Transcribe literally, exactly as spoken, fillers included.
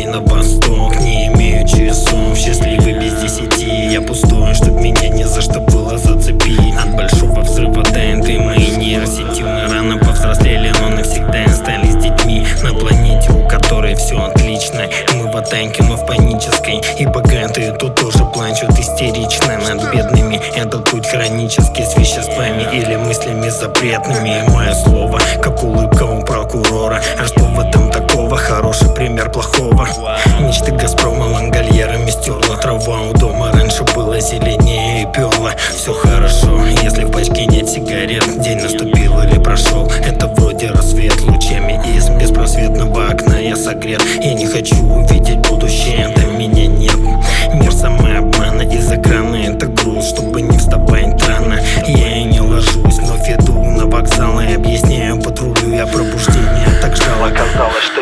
пути на восток. Не имею часов, счастливый без десяти. Я пустой, чтоб меня не за что было зацепить. От большого взрыва ТНТ мои нейросети рано повзрослели, но навсегда остались детьми. На планете, у которой все отлично. Мы в атаке, но в панической. И богатые тут тоже плачут истерично над бедными. Этот путь хронический с веществами или мыслями запретными. И мое слово, как улыбка у прокурора. А что в этом такого? Хороший пример плохого. Мечты Газпрома лангольерами стерла. Трава у дома раньше была зеленее и перла. Все хорошо, если в пачке нет сигарет. День наступил или прошел, это вроде рассвет. Лучами из беспросветного окна я согрет. Я не хочу увидеть будущее, там меня нет. Мир самообмана из экрана, это груз, чтобы не вставать рано. Я и не ложусь, вновь иду на вокзал и объясняю патрулю я пробуждение. Так ждал, оказалось, что